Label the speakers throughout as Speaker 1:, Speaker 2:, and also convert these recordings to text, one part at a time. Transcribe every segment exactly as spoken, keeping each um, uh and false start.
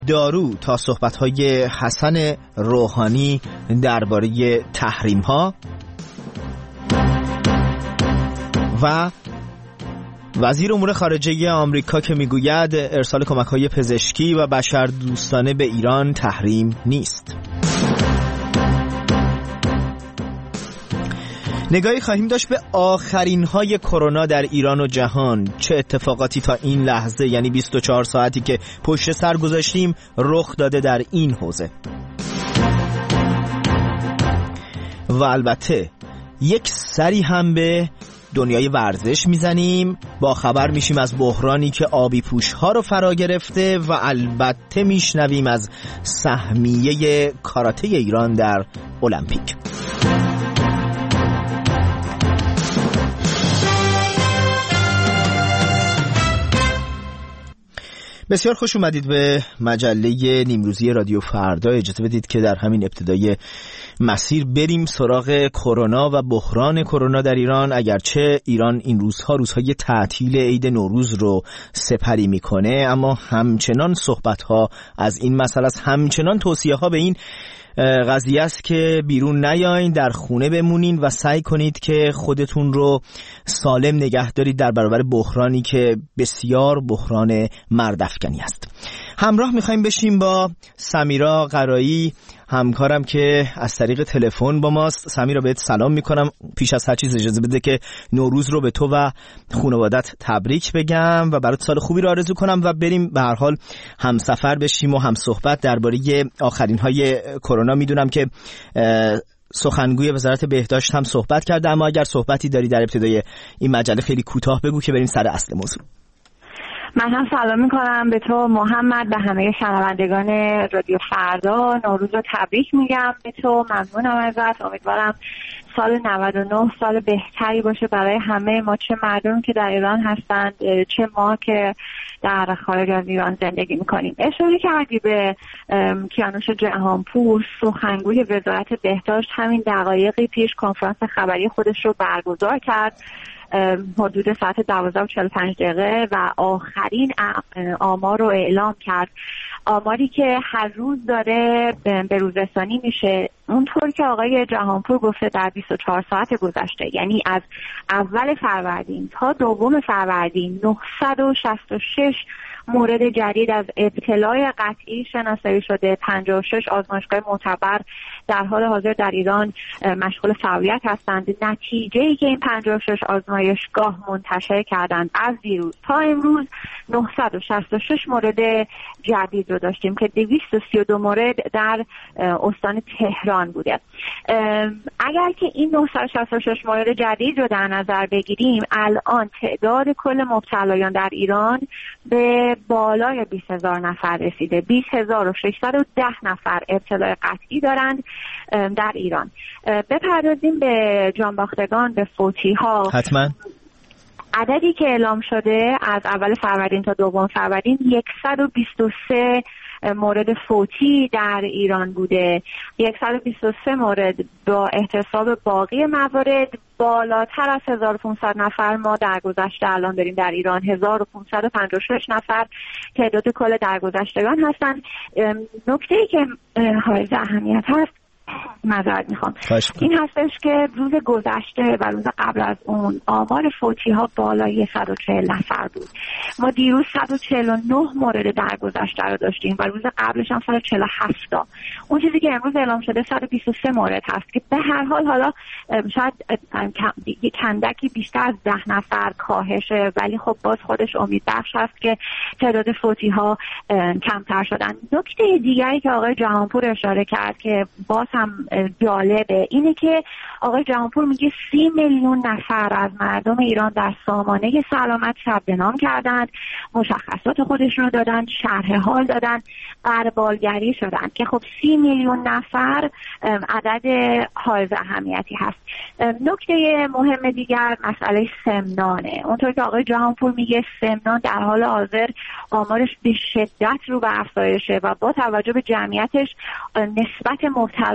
Speaker 1: دارو تا صحبت‌های حسن روحانی درباره تحریم‌ها و وزیر امور خارجه آمریکا که میگوید ارسال کمک‌های پزشکی و بشردوستانه به ایران تحریم نیست. نگاهی خواهیم داشت به آخرین های کرونا در ایران و جهان. چه اتفاقاتی تا این لحظه، یعنی بیست و چهار ساعتی که پشت سر گذاشتیم، رخ داده در این حوزه. و البته یک سری هم به دنیای ورزش میزنیم، با خبر میشیم از بحرانی که آبی پوش ها رو فرا گرفته و البته میشنویم از سهمیه کاراته ایران در المپیک. بسیار خوش اومدید به مجله نیمروزی رادیو فردا. اجازه بدید که در همین ابتدای مسیر بریم سراغ کرونا و بحران کرونا در ایران. اگرچه ایران این روزها روزهای تعطیل عید نوروز رو سپری میکنه، اما همچنان صحبت‌ها از این مسئله است، همچنان توصیه‌ها به این قضیه است که بیرون نیاین، در خونه بمونین و سعی کنید که خودتون رو سالم نگه دارید در برابر بحرانی که بسیار بحران مردافکنی است. همراه میخوایم بشیم با سمیرا قرایی، همکارم که از طریق تلفن با ماست. سمیرا بهت سلام میکنم. پیش از هر چیز اجازه بده که نوروز رو به تو و خانوادت تبریک بگم و برات سال خوبی رو آرزو کنم و بریم به هر حال هم سفر بشیم و هم صحبت درباره آخرین های کرونا. میدونم که سخنگوی وزارت بهداشت هم صحبت کرده، اما اگر صحبتی داری در ابتدای این مجله خیلی کوتاه بگو که بریم سر اصل موضوع.
Speaker 2: من هم سلام میکنم به تو محمد، به همه شنوندگان رادیو فردا. نوروز رو تبریک میگم به تو، ممنونم ازت. امیدوارم سال نود و نه سال بهتری باشه برای همه ما، چه مردم که در ایران هستند چه ما که در خارج از ایران زندگی میکنیم. اشاره کردی به کیانوش جهانپور، سخنگوی وزارت بهداشت، همین دقایقی پیش کنفرانس خبری خودش رو برگزار کرد حدود ساعت دوازده و چهل و پنج دقیقه و آخرین آمار رو اعلام کرد. آماری که هر روز داره به روزرسانی میشه. اونطور که آقای جهانپور گفته در بیست و چهار ساعت گذشته، یعنی از اول فروردین تا دوم فروردین، نهصد و شصت و شش مورد جدید از ابتلای قطعی شناسایی شده. پنجاه و شش آزمایشگاه معتبر در حال حاضر در ایران مشغول فعالیت هستند. نتیجه‌ای که این پنجاه و شش آزمایشگاه منتشر کردند از دیروز تا امروز، نهصد و شصت و شش مورد جدید رو داشتیم که دویست و سی و دو مورد در استان تهران بوده. اگر که این نهصد و شصت و شش مورد جدید رو در نظر بگیریم، الان تعداد کل مبتلایان در ایران به بالای بیست هزار نفر رسیده. بیست هزار و ششصد و ده نفر ابتلای قطعی دارند در ایران. بپردازیم به جانباختگان، به فوتی ها.
Speaker 1: حتما
Speaker 2: عددی که اعلام شده از اول فروردین تا دوم فروردین، صد و بیست و سه مورد فوتی در ایران بوده. صد و بیست و سه مورد با احتساب باقی موارد بالاتر از هزار و پانصد نفر ما در گذشته الان داریم در ایران. هزار و پانصد و پنجاه و شش نفر تعداد کل درگذشتگان هستند. نکته‌ای که حائز اهمیت هست، معذرت میخوام، این هستش که روز گذشته و روز قبل از اون آمار فوتی ها بالای صد و چهل نفر بود. ما دیروز صد و چهل و نه مورد درگذشته رو داشتیم و روز قبلش هم صد و چهل و هفت تا. اون چیزی که امروز اعلام شده صد و بیست و سه مورد هست که به هر حال حالا شاید چندکی بیشتر از ده نفر کاهشه، ولی خب باز خودش امیدبخش هست که تعداد فوتی ها کمتر شدن. نکته دیگری که آقای جهانپور اشاره کرد که باز هم جالبه اینه که آقای جهانپور میگه سی میلیون نفر از مردم ایران در سامانه سلامت ثبت نام کردند، مشخصات خودشون رو دادن، شرح حال دادن، قربالگری شدن که خب سی میلیون نفر عدد حائز اهمیتی هست. نکته مهم دیگر مسئله سمنانه. اونطور که آقای جهانپور میگه سمنان در حال حاضر آمارش به شدت رو به افزایشه و با توجه به جمعیتش نسبت مبتلایان داره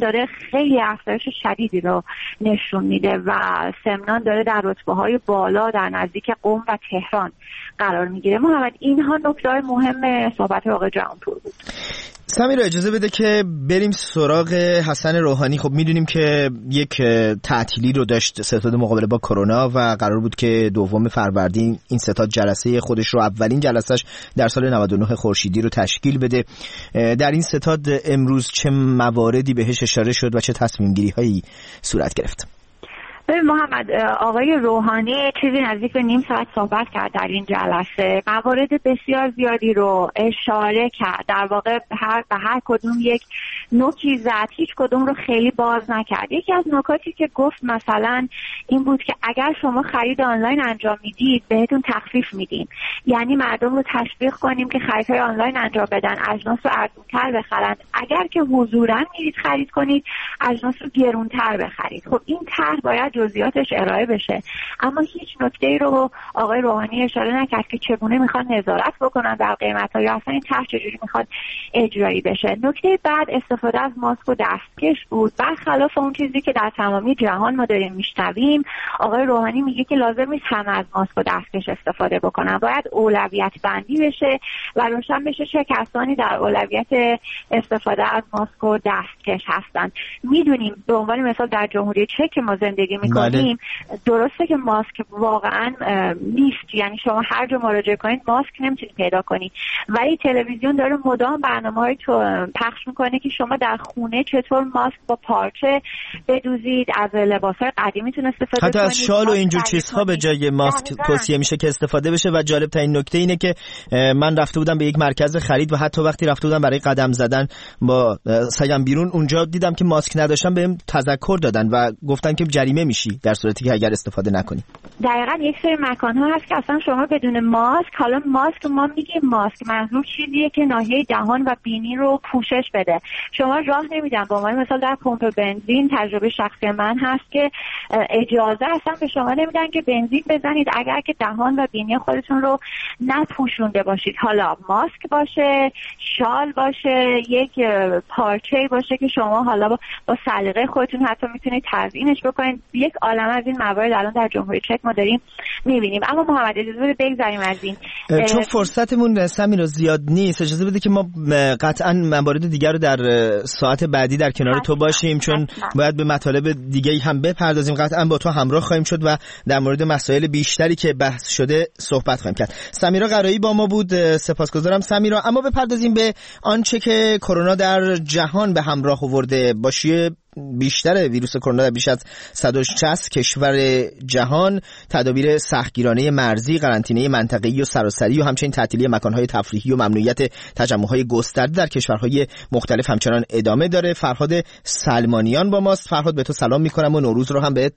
Speaker 2: داره خیلی افزایش شدیدی رو نشون میده و سمنان داره در رتبه‌های بالا در نزدیک قم و تهران قرار میگیره. محمد اینها نکته‌های مهم صحبت آقای جهانپور بود.
Speaker 1: سمیرا اجازه بده که بریم سراغ حسن روحانی. خب میدونیم که یک تعطیلی رو داشت ستاد مقابله با کرونا و قرار بود که دوم فروردین این ستاد جلسه خودش رو اولین جلسهش در سال نود و نه خورشیدی رو تشکیل بده. در این ستاد امروز چه مواردی بهش اشاره شد و چه تصمیم گیری هایی صورت گرفت؟
Speaker 2: ببین محمد، آقای روحانی چیزی نزدیک به نیم ساعت صحبت کرد در این جلسه، موارد بسیار زیادی رو اشاره کرد، در واقع هر به هر کدوم یک نکتی زد، هیچ کدوم رو خیلی باز نکرد. یکی از نکاتی که گفت مثلا این بود که اگر شما خرید آنلاین انجام میدید بهتون تخفیف میدیم، یعنی مردم رو تشویق کنیم که خریدهای آنلاین انجام بدن، اجناس رو ارزان‌تر بخرن، اگر که حضوراً میرید خرید کنید اجناس رو گرونتر بخرید. خب این طرح باید جزئیاتش ارائه بشه، اما هیچ نکته‌ای رو آقای روحانی اشاره نکرد که چگونه میخوان نظارت بکنن در قیمت‌ها یا اصلا این طرح چجوری میخواد اجرایی بشه. نکته بعد استفاده از ماسک و دستکش بود. برخلاف اون چیزی که در تمامی جهان ما داریم میشنویم، آقای روحانی میگه که لازم نیست همه از ماسک و دستکش استفاده بکنن، باید اولویت بندی بشه و روشن بشه چه کسانی در اولویت استفاده از ماسک و دستکش هستن. میدونیم به عنوان مثال در جمهوری چک که ما زندگی میکنیم درسته که ماسک واقعا نیست، یعنی شما هر جا مراجعه کنید ماسک نمیتونید پیدا کنید، ولی تلویزیون داره مدام برنامه‌های تو پخش میکنه که شما در خونه چطور ماسک با پارچه بدوزید، از لباس‌های قدیمیتون استفاده
Speaker 1: حتی
Speaker 2: کنید،
Speaker 1: از شال و اینجور چیزها به جای ماسک توصیه میشه که استفاده بشه. و جالب ترین نکته اینه که من رفته بودم به یک مرکز خرید و حتی وقتی رفته بودم برای قدم زدن با سگم بیرون، اونجا دیدم که ماسک نداشتم بهم تذکر دادن و گفتن که جریمه میشی در صورتی که اگر استفاده نکنی.
Speaker 2: دقیقاً یک سری مکان‌ها هست که اصلا شما بدون ماسک، حالا ماسک ما میگیم ماسک منظور چیزیه که ناحیه دهان و بینی رو پوشش بده. شما راه نمیدن، به عنوان مثال در پمپ بنزین تجربه شخصی من هست که اجازه اصلا به شما نمیدن که بنزین بزنید اگر که دهان و بینی خودتون رو نپوشونده باشید. حالا ماسک باشه، شال باشه، یک پارچه باشه که شما حالا با سلیقه خودتون حتی میتونید تزیینش بکنید. یک عالم از این موارد الان در جمهوری چک ما داریم میبینیم. اما محمد اجازه بده بگذاریم از این،
Speaker 1: چون فرصتمون سمیرا زیاد نیست، اجازه بده که ما قطعا موارد دیگر رو در ساعت بعدی در کنار تو باشیم، چون باید به مطالب دیگه هم بپردازیم. قطعا با تو همراه خواهیم شد و در مورد مسائل بیشتری که بحث شده صحبت خواهیم کرد. سمیرا قرایی با ما بود، سپاسگزارم سمیرا. اما بپردازیم به آنچه که کرونا در جهان به همراه آورده. با شیوع بیشتر ویروس کرونا در بیش از صد و شصت کشور جهان، تدابیر سختگیرانه مرزی، قرنطینه منطقه‌ای و سراسری و همچنین تعطیلی مکان‌های تفریحی و ممنوعیت تجمع‌های گسترده در کشورهای مختلف همچنان ادامه داره. فرهاد سلمانیان با ماست. فرهاد به تو سلام می‌کنم و نوروز رو هم بهت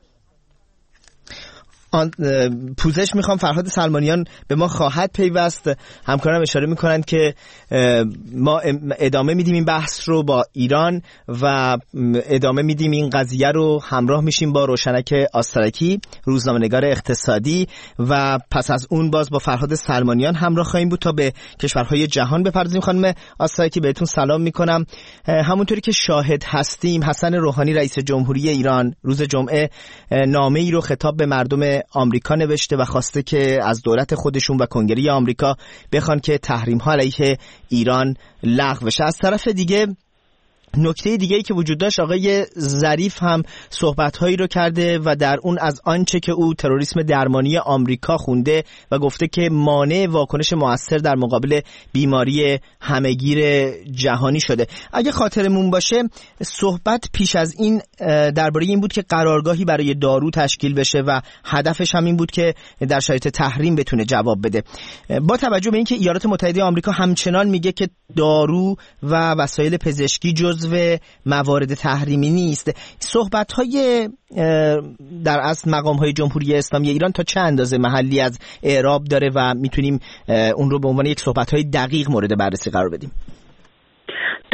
Speaker 1: آن پوزش میخوام. فرهاد سلمانیان به ما خواهد پیوست. همکارم اشاره میکنند که ما ادامه میدیم این بحث رو با ایران و ادامه میدیم این قضیه رو، همراه میشیم با روشنک آسترکی، روزنامه‌نگار اقتصادی، و پس از اون باز با فرهاد سلمانیان همراه خواهیم بود تا به کشورهای جهان بپردازیم. خانم آسترکی بهتون سلام میکنم. همونطوری که شاهد هستیم، حسن روحانی رئیس جمهوری ایران روز جمعه نامه ای رو خطاب به مردم آمریکا نوشته و خواسته که از دولت خودشون و کنگره آمریکا بخوان که تحریم ها علیه ایران لغو بشه. از طرف دیگه نکته دیگه‌ای که وجود داشت، آقای ظریف هم صحبت‌هایی رو کرده و در اون از آنچه که او تروریسم درمانی آمریکا خونده و گفته که مانع واکنش مؤثر در مقابل بیماری همهگیر جهانی شده. اگه خاطرمون باشه صحبت پیش از این درباره این بود که قرارگاهی برای دارو تشکیل بشه و هدفش هم این بود که در شرایط تحریم بتونه جواب بده. با توجه به اینکه ایالات متحده آمریکا همچنان میگه که دارو و وسایل پزشکی جزو موارد تحریمی نیست، صحبت‌های در اصل مقام‌های جمهوری اسلامی ایران تا چه اندازه محلی از اعراب داره و میتونیم اون رو به عنوان یک صحبت‌های دقیق مورد بررسی قرار بدیم؟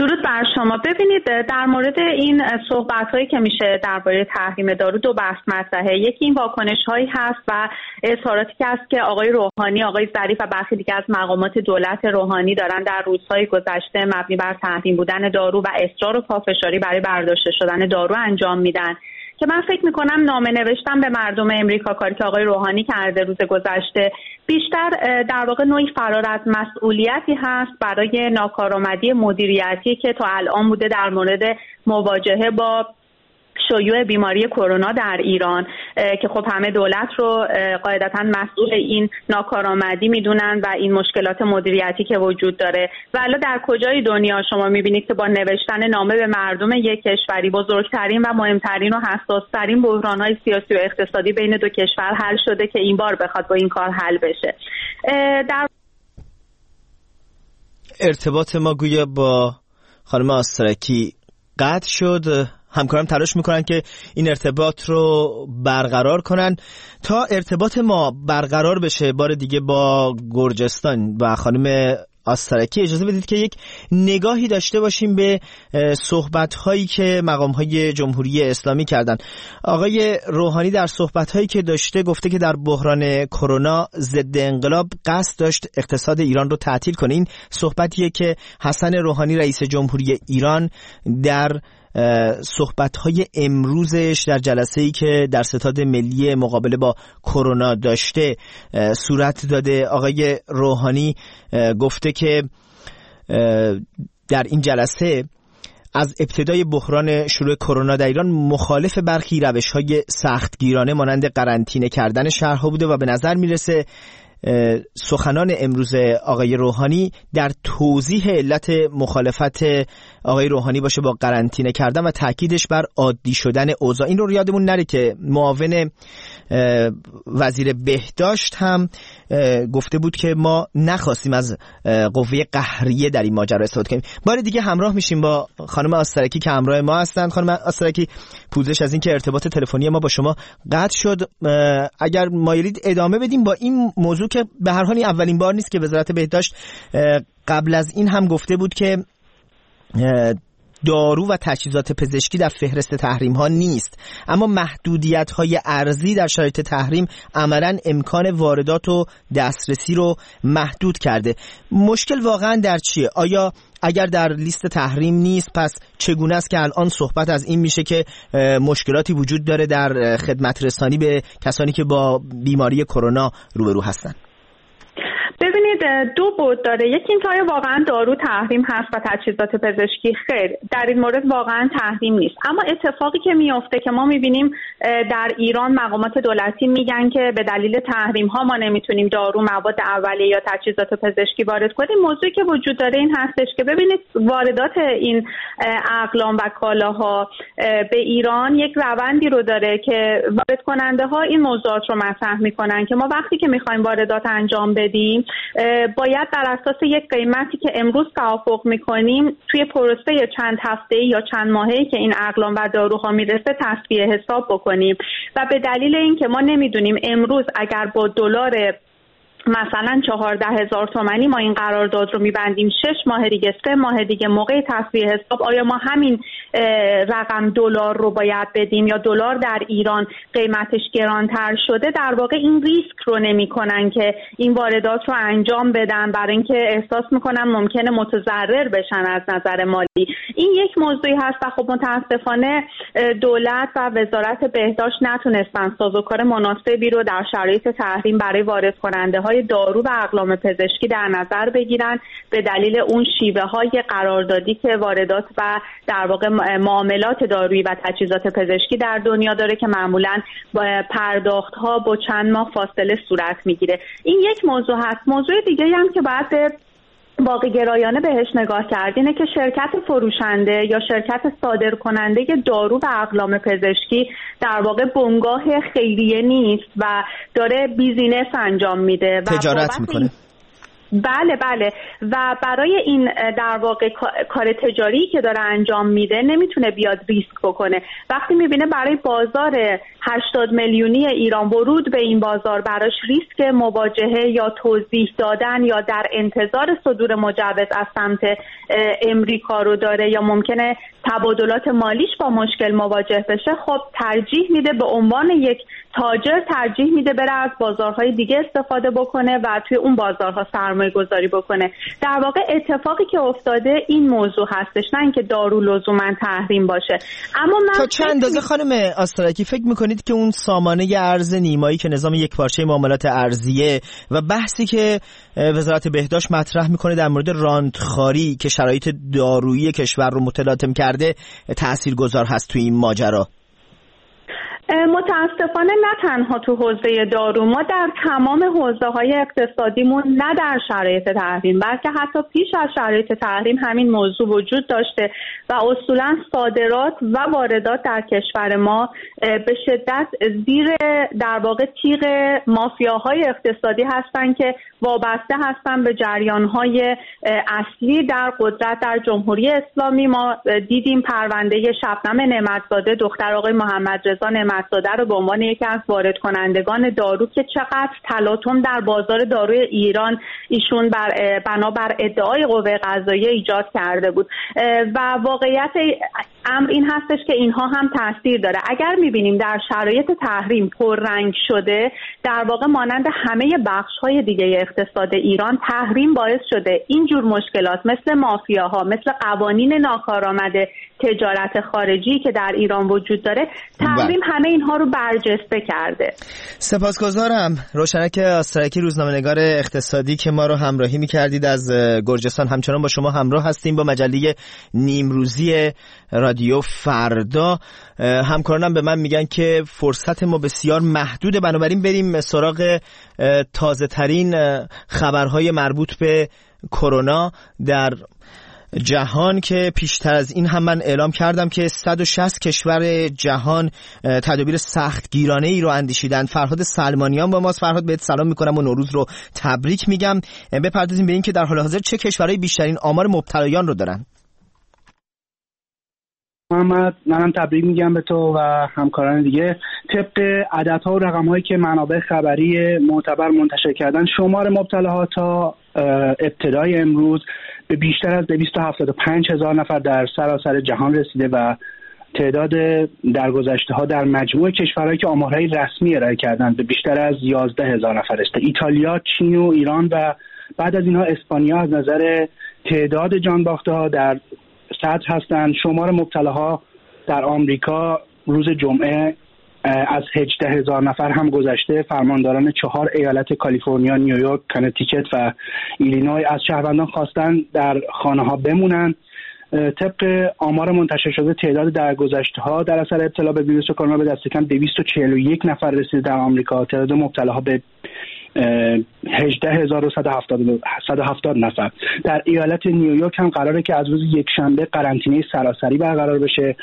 Speaker 3: درود بر شما. ببینید در مورد این صحبت‌هایی که میشه درباره تحریم دارو دو بحث مطرحه. یکی این واکنش‌هایی هست و اظهاراتی که هست که آقای روحانی، آقای ظریف و برخی دیگه از مقامات دولت روحانی دارن در روزهای گذشته مبنی بر تحریم بودن دارو و اصرار و پافشاری برای برداشته شدن دارو انجام میدن، که من فکر میکنم نامه نوشتن به مردم امریکا، کاری که آقای روحانی کرده روز گذشته، بیشتر در واقع نوعی فرار از مسئولیتی هست برای ناکارآمدی مدیریتی که تا الان بوده در مورد مواجهه با شیوع بیماری کرونا در ایران، که خب همه دولت رو قاعدتاً مسئول این ناکارآمدی میدونن و این مشکلات مدیریتی که وجود داره. و الان در کجای دنیا شما میبینید که با نوشتن نامه به مردم یک کشوری بزرگترین و مهمترین و حساسترین بحران‌های سیاسی و اقتصادی بین دو کشور حل شده که این بار بخواد با این کار حل بشه؟ در
Speaker 1: ارتباط ما گویا با خانم آسترکی قطع شد. همکارم تلاش میکنن که این ارتباط رو برقرار کنن. تا ارتباط ما برقرار بشه بار دیگه با گرجستان و خانم آسترکی، اجازه بدید که یک نگاهی داشته باشیم به صحبت‌هایی که مقام‌های جمهوری اسلامی کردن. آقای روحانی در صحبت‌هایی که داشته گفته که در بحران کرونا ضد انقلاب قصد داشت اقتصاد ایران رو تعطیل کنه. این صحبتیه که حسن روحانی رئیس جمهوری ایران در صحبت‌های امروزش در جلسه‌ای که در ستاد ملی مقابله با کرونا داشته صورت داده. آقای روحانی گفته که در این جلسه از ابتدای بحران شروع کرونا در ایران مخالف برخی روش‌های سختگیرانه مانند قرنطینه کردن شهرها بوده و به نظر میرسه سخنان امروز آقای روحانی در توضیح علت مخالفت آقای روحانی باشه با قرنطینه کردن و تاکیدش بر عادی شدن اوضاع. این رو یادمون نره که معاون وزیر بهداشت هم گفته بود که ما نخواستیم از قوه قهریه در این ماجرا استفاده کنیم. بار دیگه همراه میشیم با خانم آسترکی که همراه ما هستند. خانم آسترکی، پوزش از این که ارتباط تلفنی ما با شما قطع شد. اگر مایلید ادامه بدیم با این موضوع که به هر حال اولین بار نیست که وزارت بهداشت قبل از این هم گفته بود که دارو و تجهیزات پزشکی در فهرست تحریم ها نیست، اما محدودیت های ارزی در شرایط تحریم عملاً امکان واردات و دسترسی رو محدود کرده. مشکل واقعاً در چیه؟ آیا اگر در لیست تحریم نیست پس چگونه است که الان صحبت از این میشه که مشکلاتی وجود داره در خدمت رسانی به کسانی که با بیماری کرونا روبرو هستن؟
Speaker 3: ببینید، دو بود داره. یکی این که آیا واقعا دارو تحریم هست و تجهیزات پزشکی خیر، در این مورد واقعا تحریم نیست. اما اتفاقی که میفته که ما میبینیم در ایران مقامات دولتی میگن که به دلیل تحریم ها ما نمیتونیم دارو، مواد اولیه یا تجهیزات پزشکی وارد کنیم. موضوعی که وجود داره این هستش که ببینید واردات این اقلام و کالاها به ایران یک روندی رو داره که وارد کننده ها این موضوعات رو مطرح میکنن که ما وقتی که میخوایم واردات انجام بدیم باید بر اساس یک قیمتی که امروز توافق میکنیم توی پروسه چند هفته‌ای یا چند ماهه‌ای که این اقلام و داروها میرسه تصفیه حساب بکنیم. و به دلیل اینکه ما نمیدونیم امروز اگر با دلار مثلا چهارده هزار تومانی ما این قرارداد رو میبندیم، شش ماه دیگه، سه ماه دیگه موقع تصفیه حساب آیا ما همین رقم دلار رو باید بدیم یا دلار در ایران قیمتش گرانتر شده؟ در واقع این ریسک رو نمیکنن که این واردات رو انجام بدن، برای اینکه احساس میکنن ممکنه متضرر بشن از نظر مالی. این یک موضوعی هست و خب متاسفانه دولت و وزارت بهداشت نتونستن سازوکار مناسبی رو در شرایط تحریم برای وارد کننده های دارو و اقلام پزشکی در نظر بگیرن، به دلیل اون شیوه های قراردادی که واردات و در واقع معاملات دارویی و تجهیزات پزشکی در دنیا داره که معمولاً پرداخت ها با چند ماه فاصله صورت میگیره. این یک موضوع هست. موضوع دیگه هم که باید واقع گرایانه بهش نگاه کرد اینه که شرکت فروشنده یا شرکت صادر کننده دارو و اقلام پزشکی در واقع بنگاه خیریه نیست و داره بیزینس انجام میده و
Speaker 1: تجارت میکنه.
Speaker 3: بله بله و برای این در واقع کار تجاری که داره انجام میده نمیتونه بیاد ریسک بکنه. وقتی میبینه برای بازار هشتاد میلیونی ایران ورود به این بازار براش ریسک مواجهه یا توضیح دادن یا در انتظار صدور مجوز از سمت امریکا رو داره یا ممکنه تبادلات مالیش با مشکل مواجه بشه، خب ترجیح میده به عنوان یک تاجر ترجیح میده بره از بازارهای دیگه استفاده بکنه و توی اون بازارها سرمایه گذاری بکنه. در واقع اتفاقی که افتاده این موضوع هستش، نه اینکه دارو لزوما تحریم باشه. اما من
Speaker 1: تا چند اندازه خانم آسترکی فکر میکنید که اون سامانه ارز نیمایی که نظام یک پارچه معاملات ارزیه و بحثی که وزارت بهداشت مطرح میکنه در مورد رانتخاری که شرایط دارویی کشور رو متلاطم کرده تاثیرگذار هست توی این ماجرا؟
Speaker 3: متاسفانه نه تنها تو حوزه دارو، ما در تمام حوزه‌های اقتصادیمون نه در شرایط تحریم بلکه حتی پیش از شرایط تحریم همین موضوع وجود داشته و اصولا صادرات و واردات در کشور ما به شدت زیر در واقع تیغ مافیاهای اقتصادی هستن که وابسته هستن به جریان‌های اصلی در قدرت در جمهوری اسلامی. ما دیدیم پرونده شبنم نعمتزاده دختر آقای محمد رضا نعمتزاده رو به عنوان یکی از وارد کنندگان دارو که چقدر تلاطم در بازار داروی ایران ایشون بر بنابر ادعای قوه قضاییه ایجاد کرده بود و واقعیت امر این هستش که اینها هم تاثیر داره. اگر می‌بینیم در شرایط تحریم پررنگ شده، در واقع مانند همه بخش‌های دیگه اقتصاد ایران تحریم باعث شده اینجور مشکلات مثل مافیاها، مثل قوانین ناکارآمد تجارت خارجی که در ایران وجود داره، تحریم همه اینها رو برجسته کرده.
Speaker 1: سپاسگزارم روشنک آسترکی، روزنامه‌نگار اقتصادی که ما رو همراهی می‌کردید از گرجستان. همچنان با شما همراه هستیم با مجله نیمروزی رادیو فردا. همکارانم به من میگن که فرصت ما بسیار محدوده، بنابراین بریم سراغ تازه ترین خبرهای مربوط به کرونا در جهان که پیشتر از این هم من اعلام کردم که صد و شصت کشور جهان تدابیر سختگیرانه ای رو اندیشیدن. فرهاد سلمانیان با ماست. فرهاد بهت سلام میکنم و نوروز رو تبریک میگم. بپردازیم به این که در حال حاضر چه کشورهای بیشترین آمار مبتلایان رو دارن.
Speaker 4: محمد، منم تبریک میگم به تو و همکاران دیگه. طبق عددها و رقم‌هایی که منابع خبری معتبر منتشر کردن، شمار مبتلاها تا ابتدای امروز به بیشتر از دویست و هفتاد و پنج هزار نفر در سراسر جهان رسیده و تعداد درگذشته‌ها در مجموع کشورهایی که آمارهای رسمی ارائه کردند به بیشتر از یازده هزار نفر است. ایتالیا، چین و ایران و بعد از اینها اسپانیا از نظر تعداد جانباخته‌ها در صدر هستند. شمار مبتلاها در آمریکا روز جمعه از هجده هزار نفر هم گذشته. فرمانداران چهار ایالت کالیفرنیا، نیویورک، کانتیکت و ایلینوی از شهروندان خواستن در خانه ها بمونن. طبق آمار منتشر شده تعداد درگذشته‌ها در اثر ابتلا به ویروس کرونا به دست کم دویست و چهل و یک نفر رسیده در آمریکا. تعداد مبتلاها به هجده هزار و صد و هفتاد نفر. در ایالت نیویورک هم قراره که از روز یکشنبه قرنطینه سراسری برقرار بشه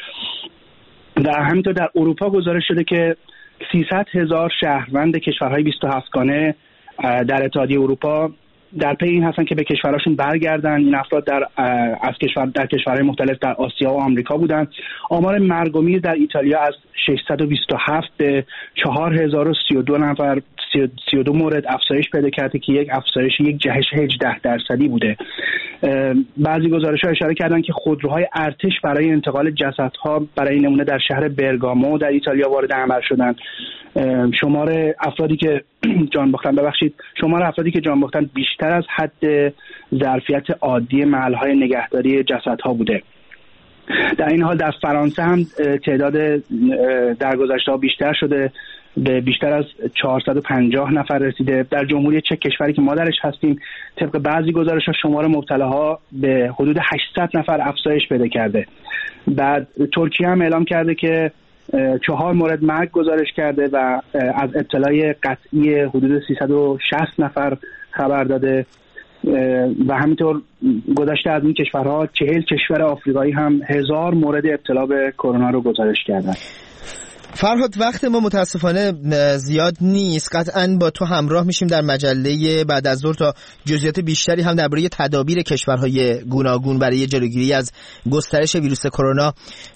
Speaker 4: و همینطور در اروپا گزارش شده که سیصد هزار شهروند کشورهای بیست و هفت گانه در اتحادیه اروپا در پی این هستن که به کشورهاشون برگردن. این افراد در از کشور در کشورهای مختلف در آسیا و آمریکا بودن. آمار مرگ و میر در ایتالیا از ششصد و بیست و هفت به چهار هزار و سی و دو نفر سی و دو مورد افزایش پیدا کرده که یک افزایش یک جهش هجده درصدی بوده. بعضی گزارش‌ها اشاره کردن که خودروهای ارتش برای انتقال جسدها برای نمونه در شهر برگامو در ایتالیا وارد عمل شدند. شمار افرادی که جان باختن ببخشید شمار افرادی که جان باختن بیشتر از حد ظرفیت عادی محل‌های نگهداری جسدها بوده. در این حال در فرانسه هم تعداد درگذشته‌ها بیشتر شده، به بیشتر از چهارصد و پنجاه نفر رسیده. در جمهوری چک، کشوری که ما درش هستیم، طبق بعضی گزارش‌ها شمار مبتلاها به حدود هشتصد نفر افزایش پیدا کرده. بعد ترکیه هم اعلام کرده که چهار مورد مرگ گزارش کرده و از ابتلای قطعی حدود سیصد و شصت نفر خبر داده و همینطور گذشته از این کشورها چهل کشور آفریقایی هم هزار مورد ابتلا به کرونا رو گزارش کردن.
Speaker 1: فرهاد وقت ما متاسفانه زیاد نیست، قطعاً با تو همراه میشیم در مجله بعد از ظهر تا جزئیات بیشتری هم درباره تدابیر کشورهای گوناگون برای جلوگیری از گسترش ویروس کرونا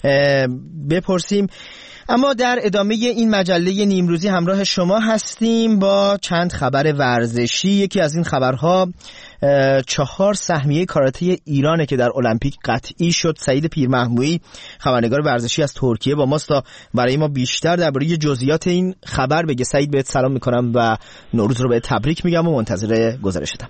Speaker 1: بپرسیم. اما در ادامه این مجله نیمروزی همراه شما هستیم با چند خبر ورزشی. یکی از این خبرها چهار سهمیه کاراته ایرانه که در المپیک قطعی شد. سعید پیرمحمودی خبرنگار ورزشی از ترکیه با ماست تا برای ما بیشتر درباره جزئیات این خبر بگه. سعید بهت سلام میکنم و نوروز رو به تبریک میگم و منتظر گزارشتم.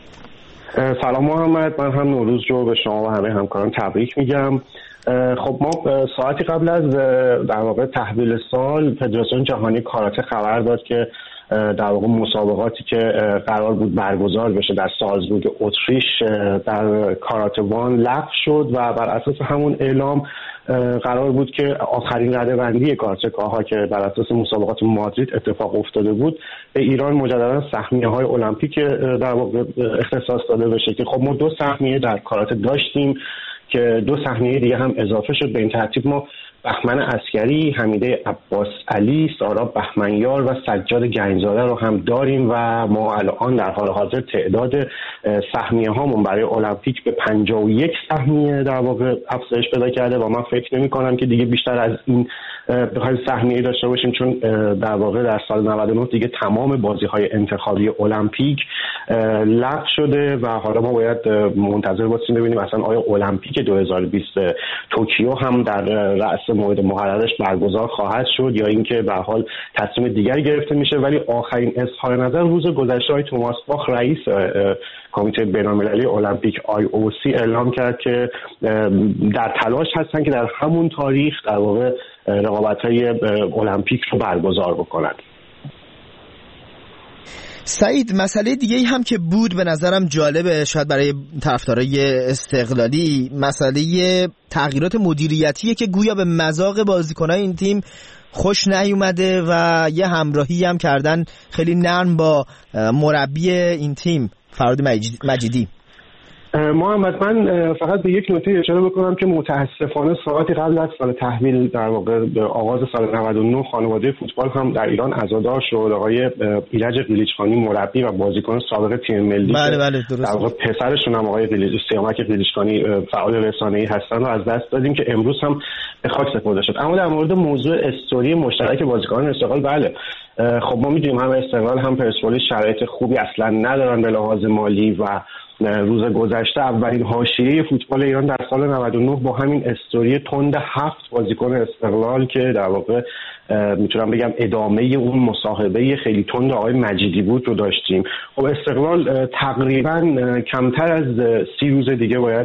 Speaker 5: سلام محمد، من هم نوروز رو به شما و همه همکاران تبریک میگم. خب ما ساعتی قبل از در واقع تحویل سال فدراسیون جهانی کاراته خبر داد که در واقع مسابقاتی که قرار بود برگزار بشه در سالزبورگ اتریش در کاراته وان لغو شد و بر اساس همون اعلام قرار بود که آخرین رده‌بندی کاراته‌ها که بر اساس مسابقات مادرید اتفاق افتاده بود به ایران مجددا سهمیه‌های المپیک در واقع اختصاص داده بشه که خب ما دو سهمیه در کاراته داشتیم که دو سهمیه دیگه هم اضافه شد. به این ترتیب ما بهمن عسکری، حمیده عباس علی، سارا بهمنیار و سجاد گنجزاده رو هم داریم و ما الان در حال حاضر تعداد سهمیه هامون برای المپیک به پنجاه و یک سهمیه در واقع افزایش پیدا کرده و من فکر نمی کنم که دیگه بیشتر از این بخوایم سهمیه داشته باشیم، چون در واقع در سال نود و نه دیگه تمام بازی‌های انتخابی المپیک لغو شده و حالا ما باید منتظر باشیم ببینیم اصلا آیا المپیک دو هزار و بیست توکیو هم در رأس مورد مقررش برگزار خواهد شد یا اینکه به هر حال تصمیم دیگری گرفته میشه. ولی آخرین اظهار نظر روز گذشته آقای توماس باخ رئیس کمیته بین‌المللی المپیک آی او سی اعلام کرد که در تلاش هستن که در همون تاریخ در واقع رقابت‌های المپیک رو برگزار بکنند.
Speaker 1: سعید، مسئله دیگه ای هم که بود به نظرم جالبه شاید برای طرفدارای استقلالی، مسئله تغییرات مدیریتیه که گویا به مذاق بازیکنای این تیم خوش نیومده و یه همراهی هم کردن خیلی نرم با مربی این تیم فرهاد مجیدی.
Speaker 5: محمد، من فقط به یک نکته اشاره بکنم که متاسفانه ساعتی قبل از سال تحویل در واقع آغاز سال نود و نه خانواده فوتبال هم در ایران عزادار شد. آقای ایرج قلیچخانی مربی و بازیکن سابق تیم ملی،
Speaker 1: بله بله درست،
Speaker 5: در واقع پسرشون هم آقای سیامک قلیچخانی فعال رسانه‌ای هستن و از دست دادیم که امروز هم به خاک سپرده شد. اما در مورد موضوع استوری مشترک بازیکنان استقلال، بله خب ما می‌دونیم هم استقلال هم پرسپولیس شرایط خوبی اصلا ندارن به لحاظ مالی و روز گذشته اولین حاشیه فوتبال ایران در سال نود و نه با همین استوری تند هفت بازیکن استقلال که در واقع میتونم بگم ادامه اون مصاحبه خیلی تند آقای مجیدی بود رو داشتیم. خب استقلال تقریبا کمتر از سی روز دیگه باید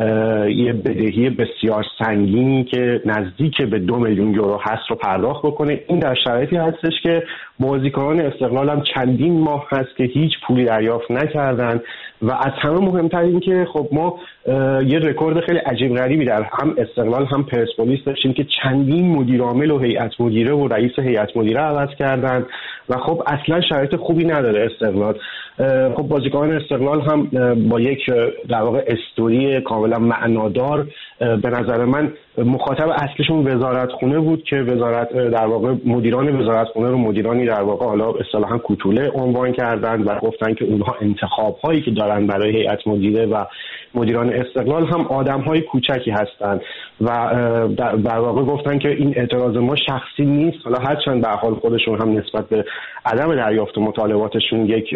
Speaker 5: یه بدهی بسیار سنگینی که نزدیک به دو میلیون یورو هست رو پرداخت بکنه. این در شرایطی هستش که بازیکنان استقلال هم چندین ماه هست که هیچ پولی دریافت نکردن و از همه مهمتر این که خب ما یه رکورد خیلی عجیب غریبی در هم استقلال هم پرسپولیس داشتیم که چندین مدیر عامل و هیئت مدیره و رئیس هیئت مدیره عوض کردن و خب اصلا شرایط خوبی نداره استقلال. خب بازیکنان استقلال هم با یک در واقع استوری کاملا معنادار به نظر من مخاطب اصلیشون وزارتخونه بود که وزارت در واقع مدیران وزارتخونه رو مدیرانی در واقع حالا اصطلاحاً کوتوله عنوان کردن و گفتن که اونها انتخاب‌هایی که دارن برای هیئت مدیره و مدیران استقلال هم آدم‌های کوچکی هستند و در واقع گفتن که این اعتراض ما شخصی نیست، حالا هرچند به حال خودشون هم نسبت به عدم دریافت مطالباتشون یک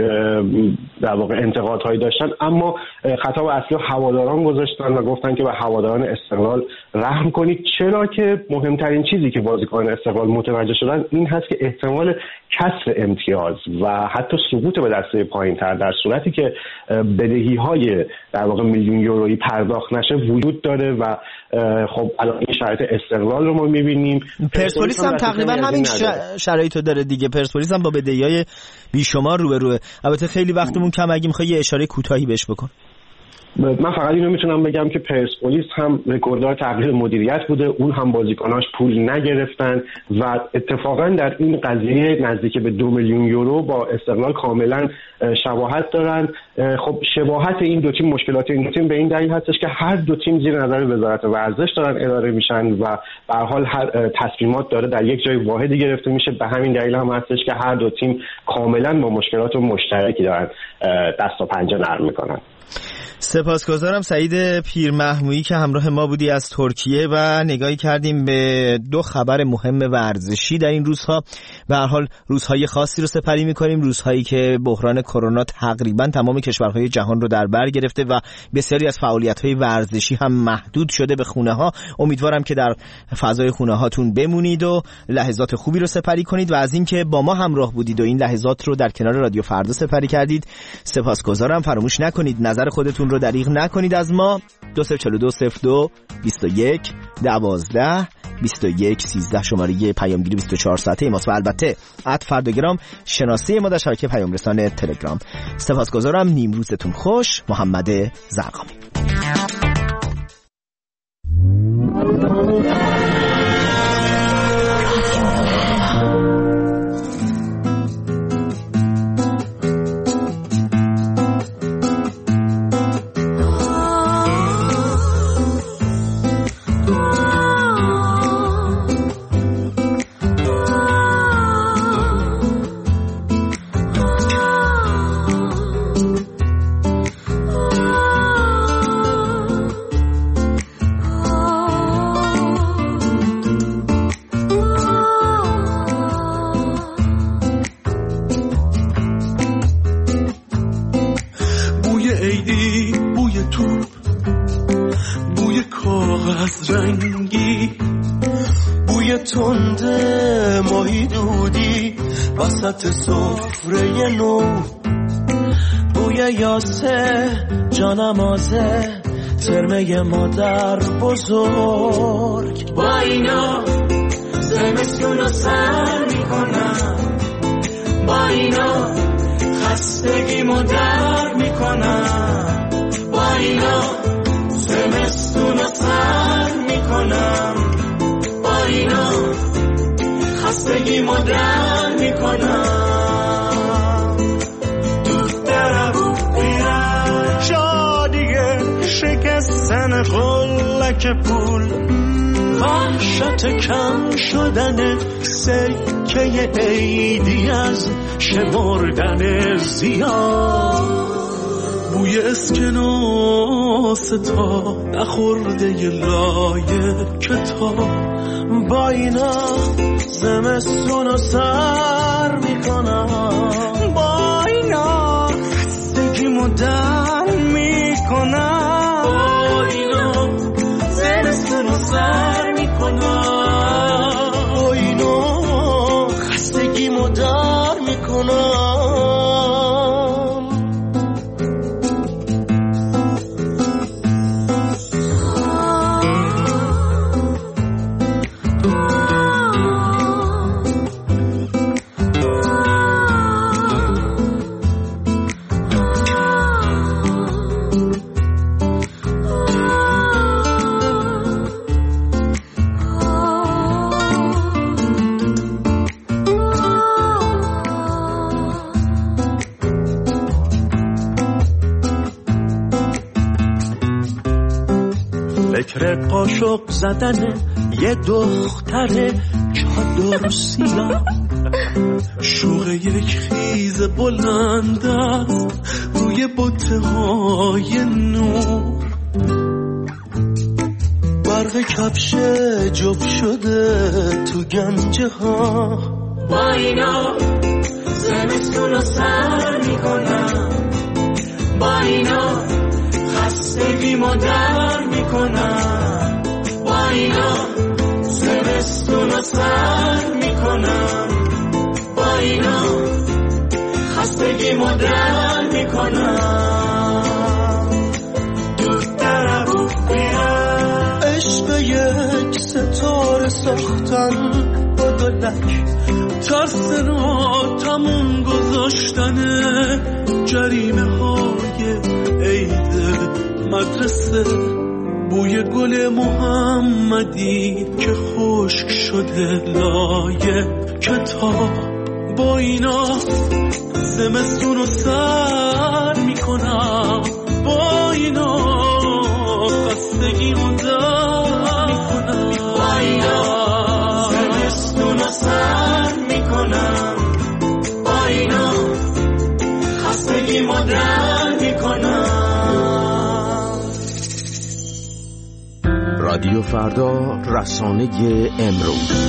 Speaker 5: در واقع انتقادهایی داشتن، اما خطاب اصلی هواداران گذاشتن و گفتن که به هواداران استقلال رحم کنید، چرا که مهمترین چیزی که بازیکنان استقلال متوجه شدن این هست که احتمال کسر امتیاز و حتی سقوط به دسته پایین‌تر در صورتی که بدهی‌های در واقع میلیون یورویی پرداخت نشه وجود داره و خب الان این شرایط استقلال رو ما می‌بینیم.
Speaker 1: پرسپولیس هم تقریبا همین شرایطو داره دیگه. پرسپولیس هم با بدهی‌های بیشمار روبروه. البته خیلی وقتمون کم، اگه می‌خوای یه اشاره کوتاهی بهش بکن.
Speaker 5: من فقط اینو میتونم بگم که پرسپولیس هم رکورددار تغییر مدیریت بوده، اون هم بازیکناش پول نگرفتن و اتفاقا در این قضیه نزدیک به دو میلیون یورو با استقلال کاملا شباهت دارن. خب شباهت این دو تیم، مشکلات این دو تیم به این دلیل هستش که هر دو تیم زیر نظر وزارت ورزش دارن اداره میشن و به هر حال هر تصمیمات داره در یک جای واحدی گرفته میشه. به همین دلیل هم هستش که هر دو تیم کاملا با مشکلات مشترکی دارن دست و پنجه نرم میکنن.
Speaker 1: سپاسگزارم سعید پیرمحمودی که همراه ما بودی از ترکیه و نگاهی کردیم به دو خبر مهم ورزشی در این روزها. به هر حال روزهای خاصی رو سپری می‌کنیم، روزهایی که بحران کرونا تقریبا تمام کشورهای جهان رو در بر گرفته و بسیاری از فعالیت‌های ورزشی هم محدود شده به خونه‌ها. امیدوارم که در فضای خونه‌هاتون بمونید و لحظات خوبی رو سپری کنید و از اینکه با ما همراه بودید و این لحظات رو در کنار رادیو فردا سپری کردید سپاسگزارم. فراموش نکنید نظر خودتون رو دریغ نکنید از ما. دو صفر چهار دو صفر دو بیست و یک دوازده بیست و یک سیزده شماره پیامگیری بیست و چهار ساعته ماست و البته ات فرداگرام شناسه ما در شبکه پیام رسان تلگرام. سپاسگزارم. نیمروزتون خوش. محمد زرقامی.
Speaker 6: سفره نو بوی یاسه جانمازه ترمه مادر بزرگ با اینا زمستون رو سر میکنم، با اینا خستگیمو در میکنم، با اینا زمستون رو سر میکنم، با اینا خستگیمو در میکنم. شکستن قلک پول، وحشت کم شدن سکه عیدی از شمردن زیاد، بوی اسکناس تا نخورده ی لایه کتاب، با اینا زمستون رو سر میکنم، با اینا خستگیمو در میکنم، سر میکنم، با اینو خستگی مدار میکنم. فکر قاشق زدن یه دختر چادر سیاه، شوق یک خیز بلند است روی بوته‌های نور، برق کفش جف شده تو گنجه ها، با اینا زمستون رو سر میکنم، با اینا خستگیمو در میکنم، با اینا زمستون رو سر میکنم، با اینا خستگیمو در میکنم. دود در رو بیرم عشق یک ستاره ساختن با دلک، ترس ناتمون گذاشتن جریمه های عید مدرسه، بوی گل محمدی که خشک شده لایه کتاب، با اینا زمستون رو سر میکنم، با اینا خستگی مدر میکنم، با اینا زمستون رو سر میکنم، با اینا خستگی مدر میکنم.
Speaker 7: رادیو فردا، رسانه امروز.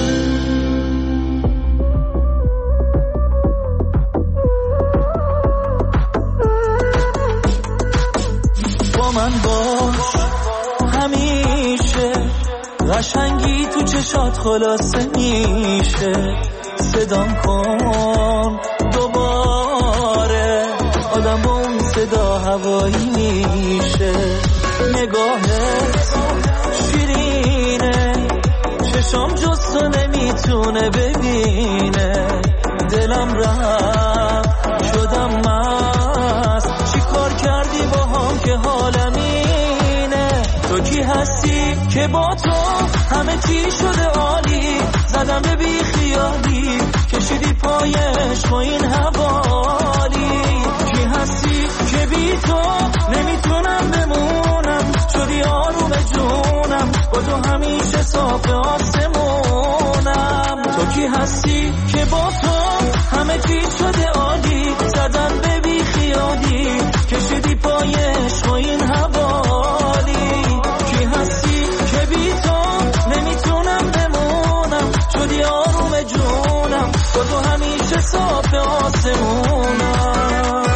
Speaker 6: با من باش همیشه، قشنگی تو چشات خلاصه میشه، صدام کن دوباره، آدم با اون صدا هوایی میشه، نگاهت شیرینه، چشام جز تو نمیتونه ببینه، دلم رفت شدم مست، چی کار کردی با هم که حالم اینه، تو کی هستی که با تو همه چی شده عالی، زدم به بی خیالی کشیدی پایش با این حوالی، کی هستی که بی تو نمیتونم بمونم، شدی آروم جونم، با تو همیشه صاف آسمونم، تو کی هستی که با تو همه چی شده عالی، زدم به بی خیالی کشیدی پایش با این حوالی، کی هستی که بی تو نمیتونم بمونم، شدی آروم جونم، با تو همیشه صاف آسمونم.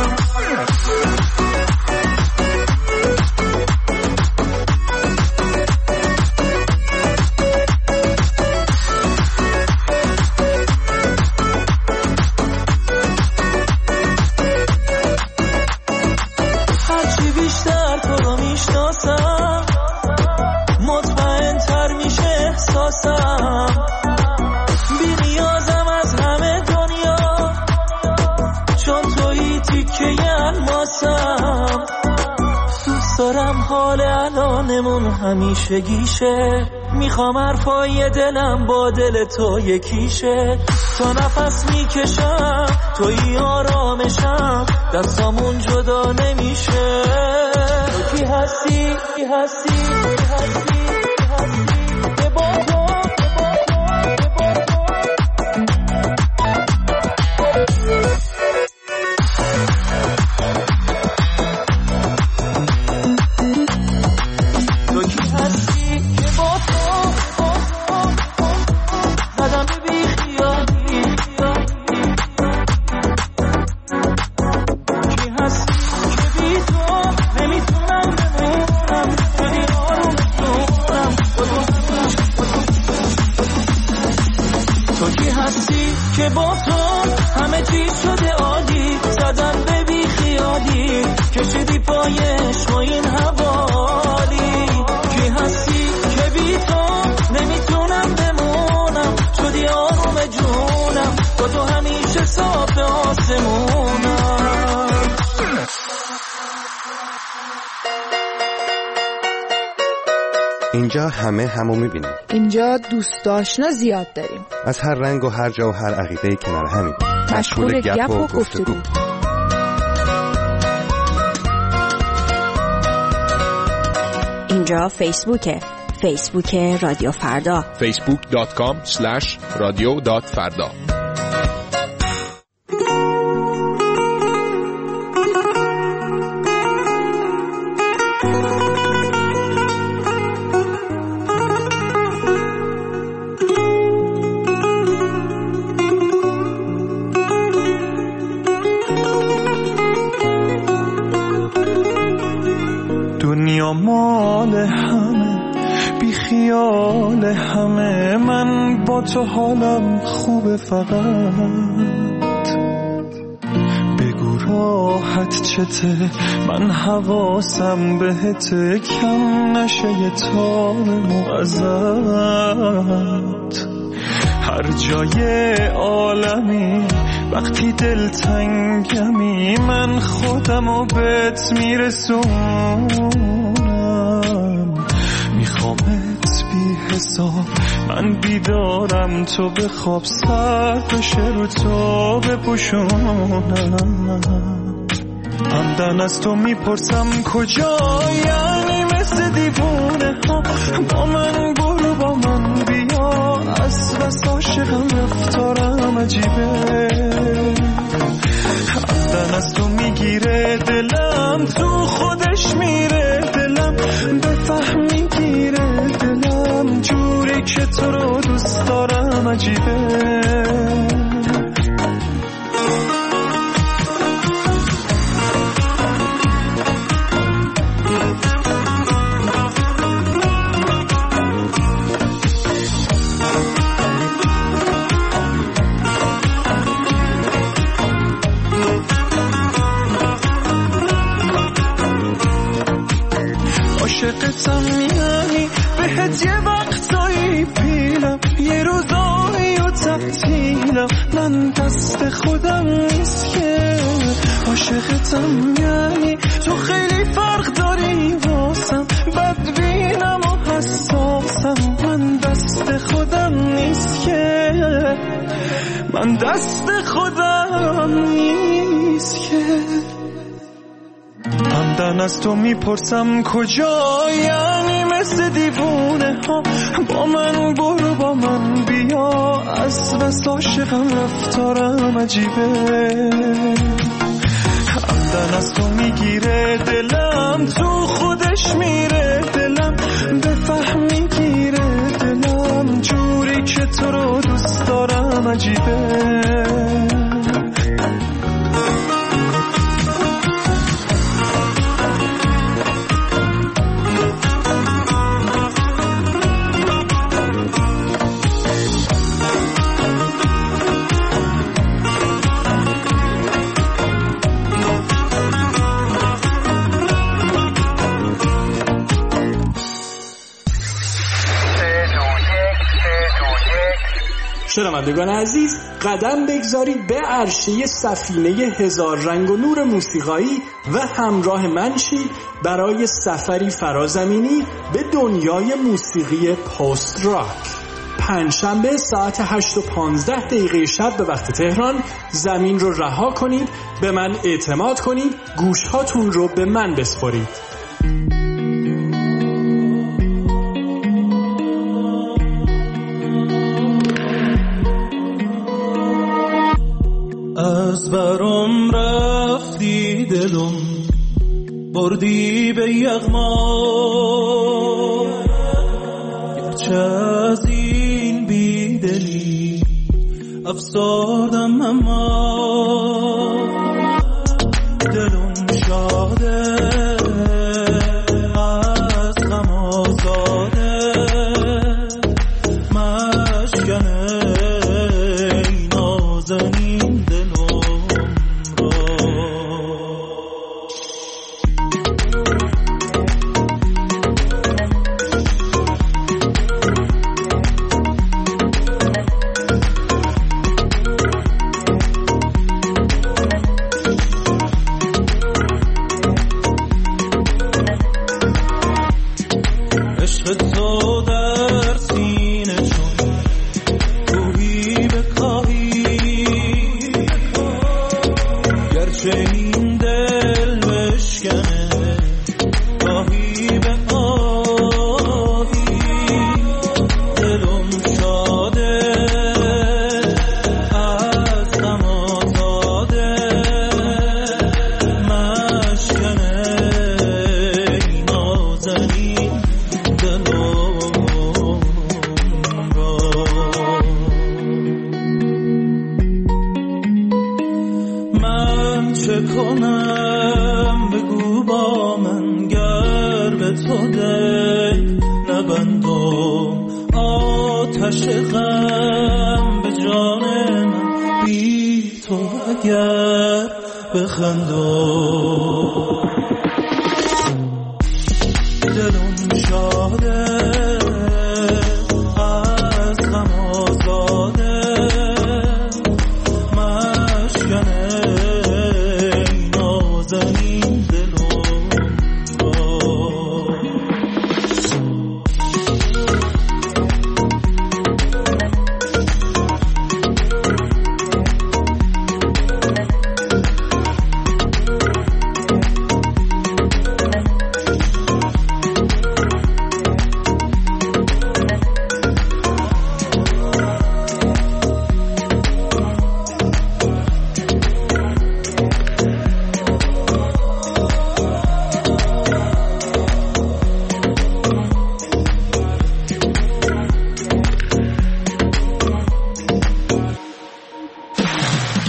Speaker 6: بی نیازم از همه دنیا، چون تویی تیکه الماسم، دوست دارم حال الانمون همیشه گیشه، میخوام حرفای دلم با دل تو یکیشه، تا نفس میکشم تویی آرامشم، دستامون جدا نمیشه، تو کی هستی کی هستی کی هستی که با تو که با تو همه چی شده عالی، زدن به بی خیالی کشیدی پایش با این حوالی، کی هستی که بی تو نمیتونم بمونم، شدی آروم جونم، با تو همیشه صاف آسمونم.
Speaker 8: اینجا همه همو میبینیم،
Speaker 9: اینجا دوست آشنا زیاد داریم،
Speaker 8: از هر رنگ و هر جا و هر عقیده کنار همیم،
Speaker 9: مشغول گپ و گفتگو. اینجا فیسبوکه، فیسبوک رادیو فردا،
Speaker 10: فیسبوک دات کام اسلش رادیو دات فردا.
Speaker 6: دنیا مال همه، بی خیال همه، من با تو حالم خوبه، فقط بگو راحت چته، من حواسم بهته، کم نشه یه تار موزت، هر جای عالمی وقتی دل تنگمی، من خودمو بهت میرسونم، میخوامت بی حساب، من بیدارم تو بخواب، سر بشه رو تو بپوشونم. عمدن از تو میپرسم کجا، یعنی مثل دیوونه ها با من برو با من بیا، از بس عاشقم رفتارم عجیبه. عمدن از تو میگیره دلم، تو خودش میره دلم، بفهمی گیره دلم، جوری که تو رو دوست دارم عجیبه. عاشقتم میانی بهت یه وقتایی پیلم، یه روزایی و تعطیلم، من دست خودم نیست که. عاشقتم یعنی تو خیلی فرق داری واسم، بدبینم و حساسم، من دست خودم نیست که، من دست خودم نیست که. عمدن از تو میپرسم کجا، یعنی مثل دیوونه ها با من برو با من بیا، از بس عاشقم رفتارم عجیبه. عمدن از تو میگیره دلم، تو خودش میره دلم، بفهمی گیره دلم، جوری که تو رو دوست دارم عجیبه.
Speaker 11: شنوندگان عزیز، قدم بگذارید به عرشه سفینه هزار رنگ و نور موسیقایی و همراه من شید برای سفری فرازمینی به دنیای موسیقی پست راک. پنجشنبه ساعت هشت و پانزده دقیقه شب به وقت تهران زمین رو رها کنید، به من اعتماد کنید، گوشهاتون رو به من بسپارید.
Speaker 6: از برام رفتی دلم، بردی به یغما، گرچه از این بیدلی افسردم، اما دلم شاده از غم آزاده، مشکنه ای نازنین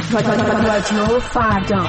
Speaker 9: رادیو فردا.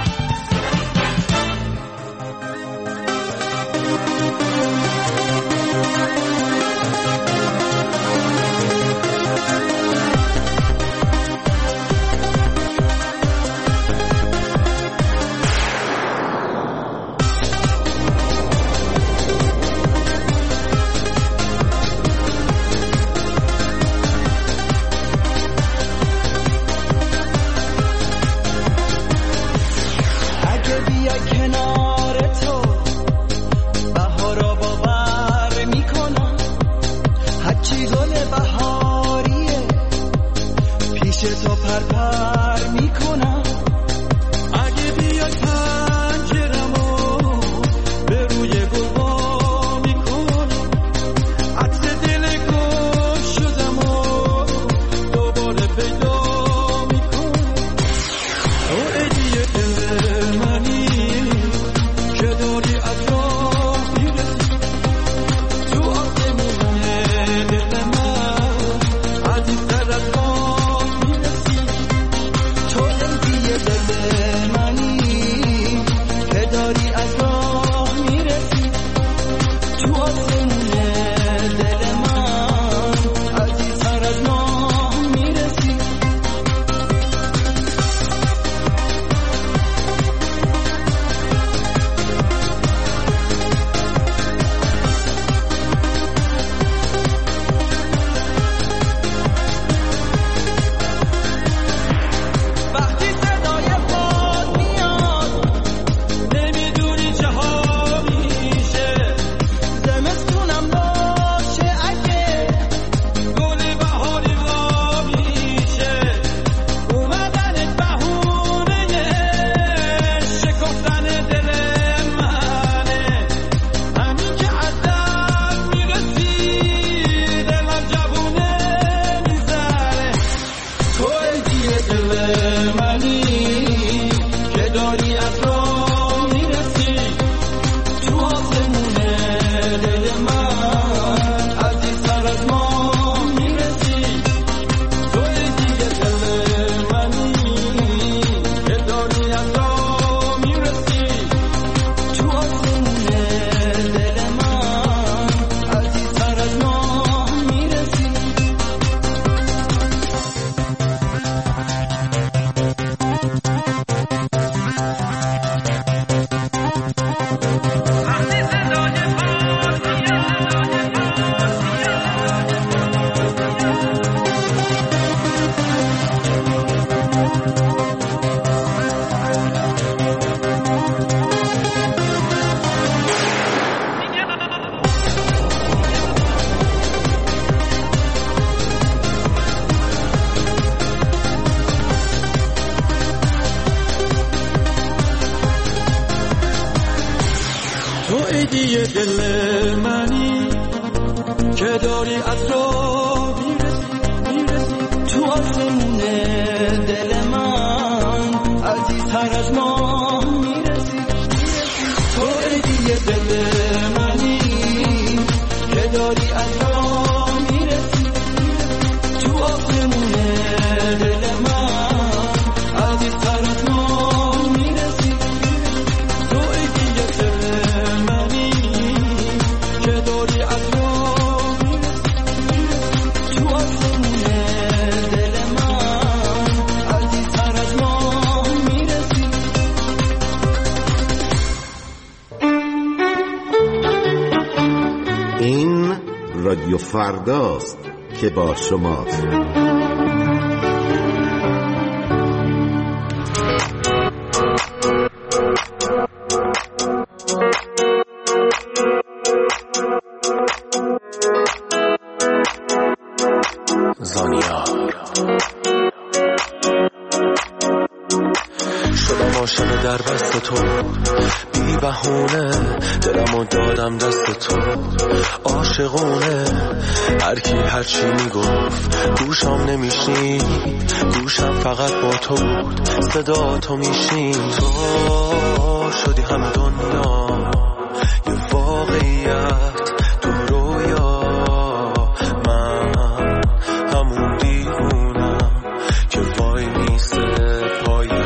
Speaker 6: دیگه دل منی که داری از راه میرسی میرسی تو آسمون دل من عزیزتر از ما میرسی تو دیگه دل منی که داری از راه میرسی تو آسمون دل من عزیزتر از ما میرسی تو دیگه دل منی که داری از راه میرسی تو آسمون دل من عزیزتر از ما میرسی.
Speaker 7: این رادیو فرداست که با شماست.
Speaker 12: زانیا شدم عاشق در بست تو بی بهونه دلمو دادم دست تو عاشقونه هر کی هر چی میگفت گوشم نمیشنید گوشم فقط با تو بود صدا تو میشین تو شدی همه دنیا یه واقعیت تو رویا من همون دیوونم که وای میسته پای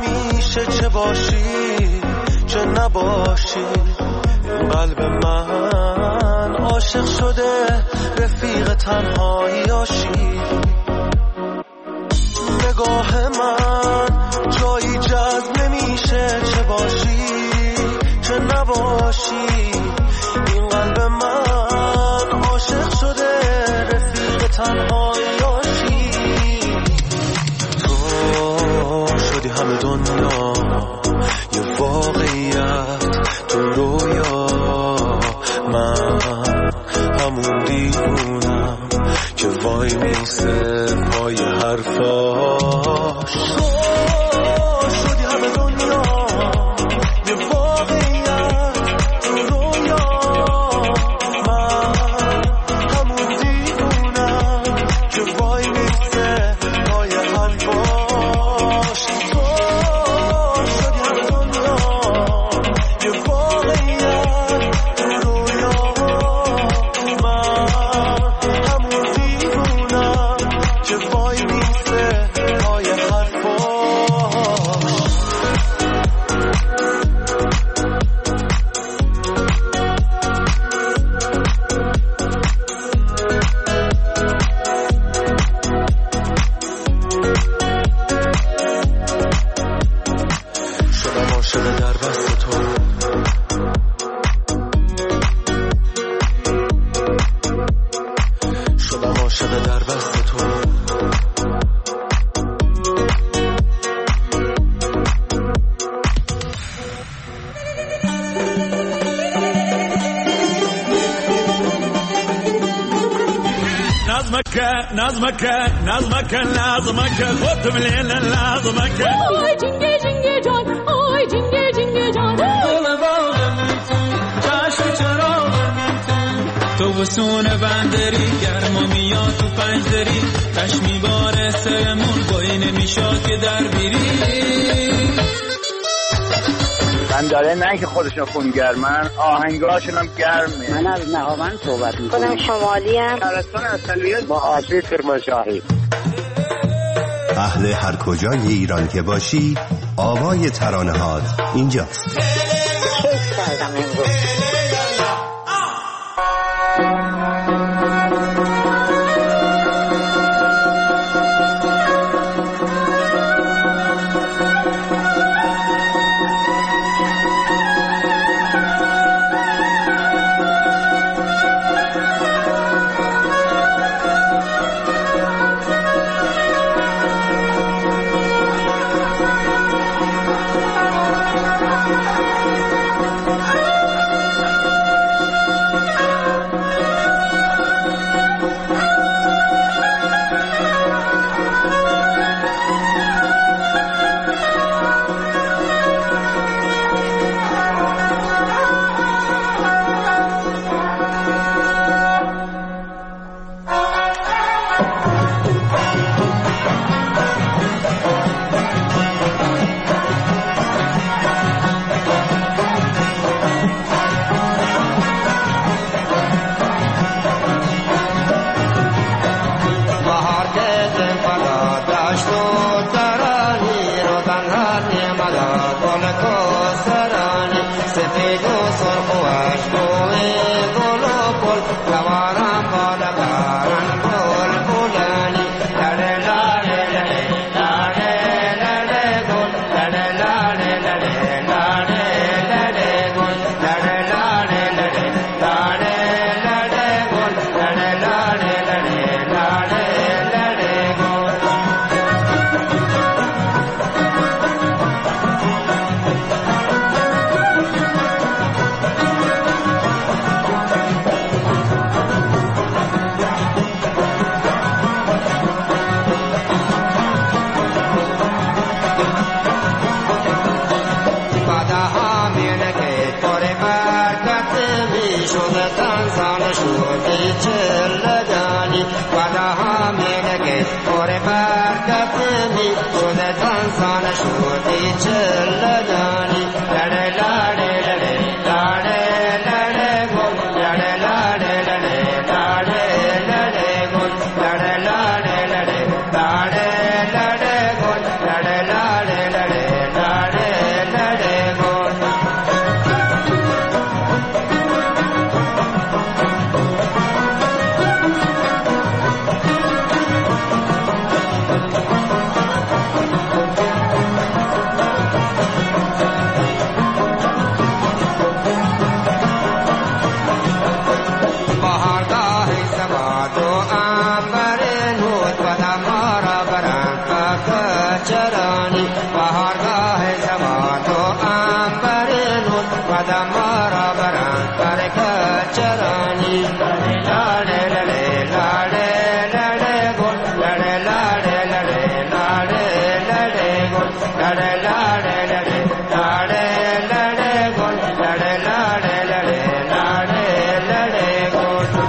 Speaker 12: نمیشه چه باشی چه نباشی. این قلب من عاشق شده رفیق تنهاییاشی. نگاه من جایی جذب نمیشه چه باشی چه نباشی. این قلب من عاشق شده رفیق تنهاییاشی. تو شدی همه دنیا یه واقعیت تو رویا. من همون دیوونم که وای میسه پای حرفاش. تو شدی همه دنیا یه واقعیت تو رویا. من همون دیوونم که وای میسه پای حرفاش. تو شدی همه دنیا یه واقعیت تو رویا. من همون دیوونم که وای میسه پای حرفاش. شدم عاشق در بست تو. شدم عاشق در بست تو.
Speaker 11: نظمك نظمك نظمك نظمك خد من هنا نظمك.
Speaker 13: آی جنگه جنگه جان آی جنگه جنگه جان.
Speaker 6: دل باغم تو چشم چراغم تو تو وسونه بندری گرما میاد تو پنجدری تش میباره سرمون بایی نمیشاد که در بیری.
Speaker 14: من داره نه که خودشون خونگرمن آهنگاشون هم گرمه.
Speaker 15: من از نهاوند صحبت میکنم.
Speaker 16: خودم شمالی ام.
Speaker 14: ترستان اصلیت با آسی کرمانشاهی.
Speaker 8: اهل هر کجای ایران که باشی آوای ترانه هات اینجاست.
Speaker 16: کیف کردم امروز.
Speaker 17: آدم ها را برند برکت چرانی لاله لاله لاله لاله گل لاله لاله لاله لاله لاله گل لاله لاله لاله لاله لاله گل لاله لاله لاله لاله لاله گل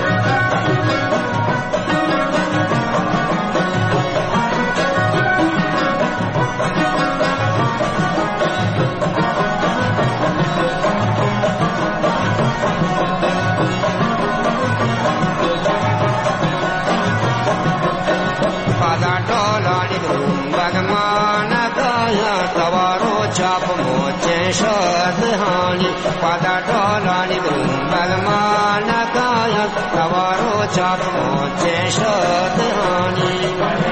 Speaker 17: چاپ موچه شد هانی پدر دولانی برون بلما نکاید دوارو چاپ موچه شد هانی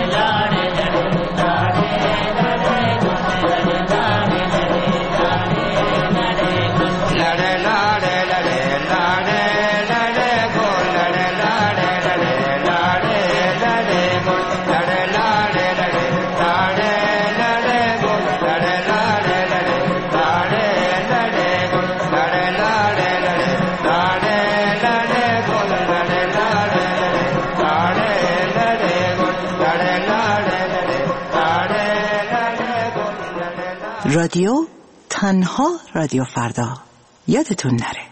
Speaker 18: رادیو تنها رادیو فردا یادتون نره.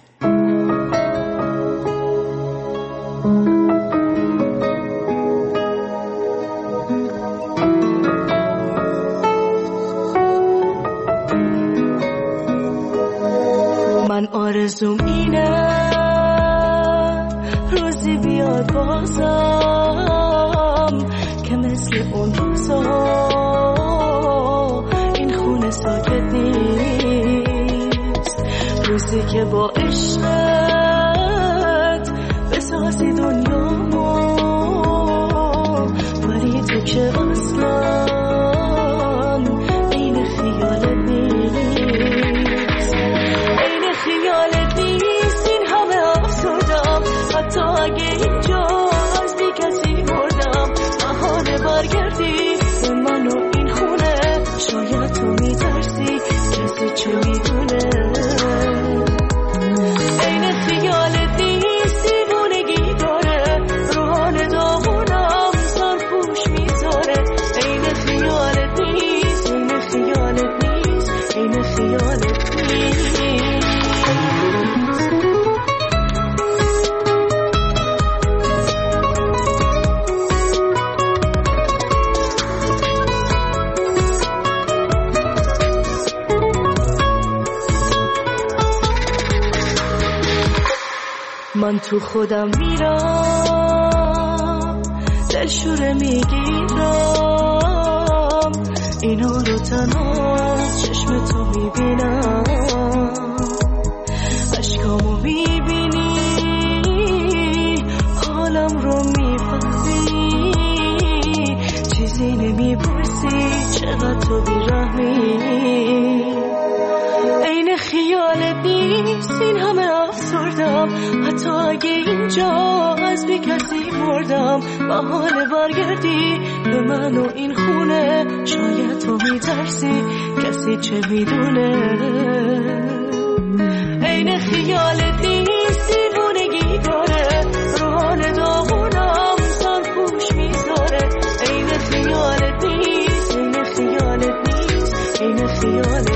Speaker 19: من آرزوم اینه روزی بیاد بازم که مثل اون روزا ساکت نیست، روزی که با عشقت بسازی دنیامو، ولی تو که اصلا این خیالت نیست، این خیالت نیست. این همه افسردم حتی اگه اینجا از بی کسی مردم، بهانه برگردی به من و این خونه، شاید تو میترسی کسی چه میدونه. این خیالت نیست، دیوونگی داره، روحان داغونم سر پوش میذاره. این خیالت نیست، این خیالت نیست، این خیالت نیست. من تو خودم میرم، دلشوره میگیرم، اینا رو تنها از چشم تو میبینم، اشکامو میبینی، حالم رو میفهمی، چیزی نمیپرسی، چقدر تو بیرحمی. این خیالت نیست، این همه افسردم حتی اگه اینجا از بی کسی مردم، بهانه برگردی به من و این خونه، شاید تو میترسی کسی چه میدونه. این خیالت نیست، دیوونگی داره، روحان داغونم سر پوش میذاره. این خیالت نیست، این خیالت نیست، این خیالت